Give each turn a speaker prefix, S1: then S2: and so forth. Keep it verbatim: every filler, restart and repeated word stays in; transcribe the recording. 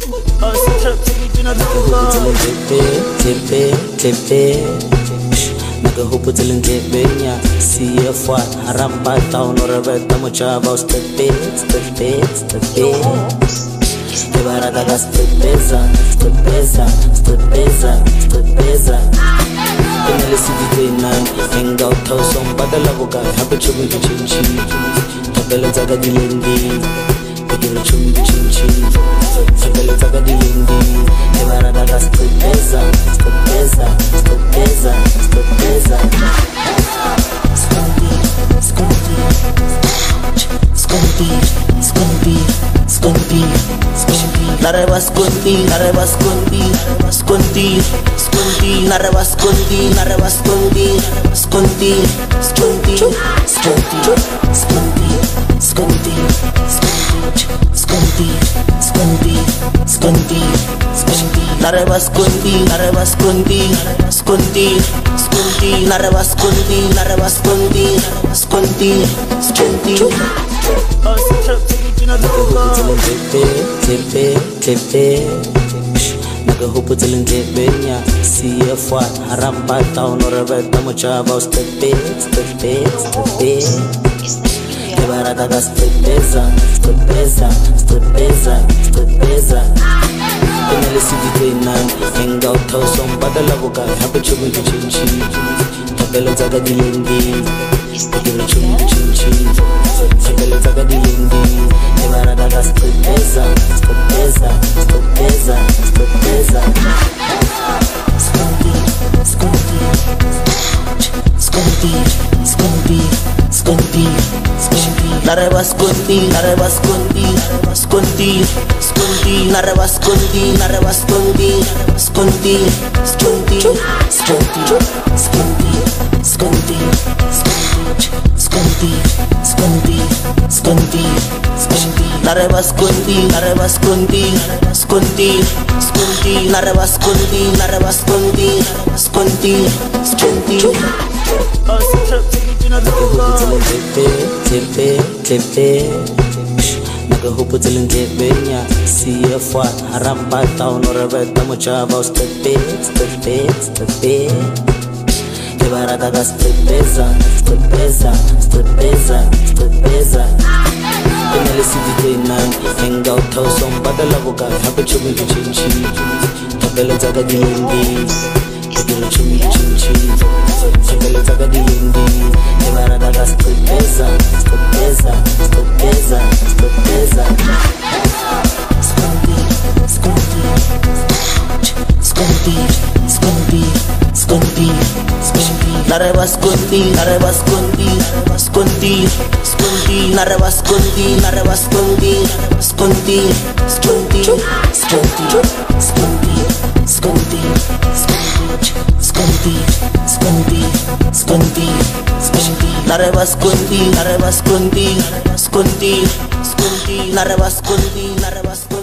S1: Tepe, tepe, naga hopo telentebenya. C F one, haramba town or a red tamuchava, stepe, stepe, stepe. Kebarada gas stepeza, stepeza, stepeza, stepeza. Penele sivite nine, hang out house on Badalaboga, happy chubby chinchi. Tabella zaga dilendi, begin chubby chinchi. Tabella zaga dilendi, Kebarada gas stepeza, stepeza, stepeza, stepeza. Scundy, scundy, scundy, scundy, scundy, scundy. Nareva scundy, nareva scundy, scundy, scundy. Nareva scundy, nareva scundy, scundy, scundy, scundy, scundy, scundy, scundy, scundy, scundy, scundy. Nareva scundy, nareva scundy, scundy, scundy. Nareva scundy, nareva scundy, scundy, scundy. Tepe, tepe, tepe. Naga hopo telentebenya. C F one, haramba town or a red tamuchava, stepe, stepe, stepe. Kebarada gas stepeza, stepeza, stepeza, stepeza. Penele sivite nine, hang out house on Badalaboga, happy chubby chinchi. Tabella zaga dilendi, begin chubby chinchi. Tabella zaga dilendi, Kebarada gas stepeza, stepeza, stepeza, stepeza. Scundy, scundy, scundy, scundy, scundy, scundy. Nareva scundy, nareva scundy, scundy, scundy. Nareva scundy, nareva scundy, scundy, scundy, scundy, scundy, scundy, scundy, scundy, scundy, scundy. Nareva scundy, nareva scundy, scundy, scundy. Nareva scundy, nareva scundy, scundy, scundy. Tepe, tepe, tepe. Naga hopo telentebenya. C F one, haramba town or a red tamuchava, stepe, stepe, stepe. Kebarada gas stepeza, stepeza, stepeza, stepeza. Penele sivite nine, hang out house on Badalaboga, happy chubby chinchi. Tabella zaga dilendi, begin chubby chinchi. Tabella zaga dilendi, Kebarada gas stepeza, stepeza, stepeza, stepeza. Scundy, scundy, scundy, scundy, scundy, scundy. Nareva scundy, nareva scundy, scundy, scundy. Nareva scundy, nareva scundy, scundy, scundy, scundy, scundy, scundy, scundy, scundy, scundy, scundy. Nareva scundy, nareva scundy, scundy, scundy. Nareva scundy, nareva scundy.